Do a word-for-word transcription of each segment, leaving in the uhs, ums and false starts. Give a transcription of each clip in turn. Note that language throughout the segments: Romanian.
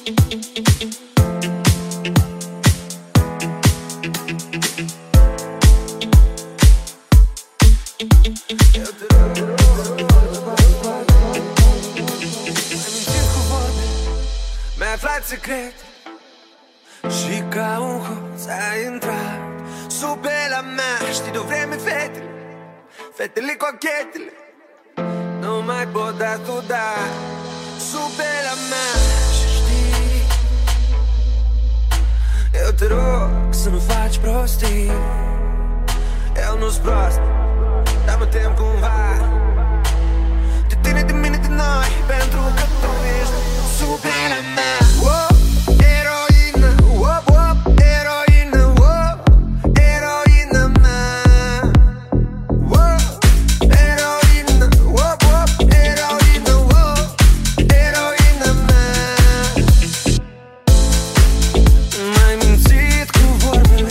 Mi-ai aflat secret și ca un hoț ai intrat sub pielea mea. Știi de-o vreme fetele, fetele cochetele nu mai pot atuda sub pielea mea. Și știi, eu te rog să nu faci prostii. Eu nu-s prost, dar mă tem cumva de tine, de mine, de noi, pentru că tu ești sub pielea mea. Wow, eroină, wow, wow, eroină, wow, eroină mea. Wow, eroină, wow, wow, eroină, wow, eroină mea. M-ai mințit cu vorbele,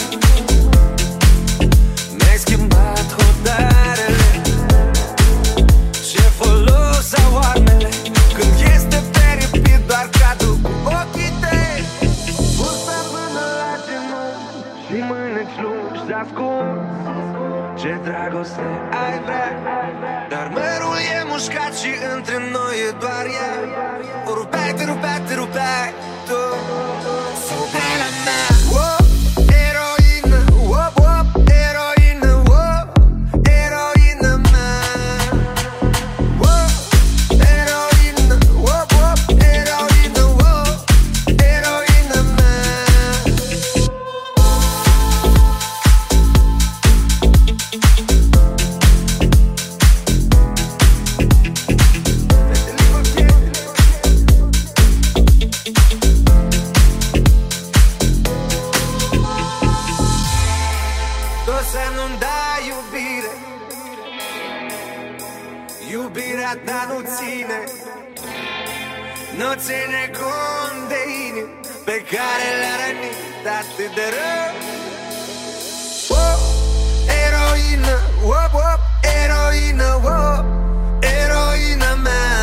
mi-ai schimbat hotarele. Ce folos au armele când este peripit doar cadru cu ochii tăi. Bursa până la genunchi și mâneci lungi de-ascuns. Ce dragoste ai vrea, dar mărul e mușcat și între noi e doar ea. O rupeai, te rupeai, te rupeai tu sub pielea mea. Wow, eroină, wow, wow, eroină, wow, eroină mea. Wow, eroină, wow, wow, eroină, wow, eroină mea. Tu să nu-mi dai iubire, iubirea ta nu ține, nu ține cont de inimi pe care le-a rănit atât de rău. Wow, eroină, wow, wow, eroină, wow, eroină mea.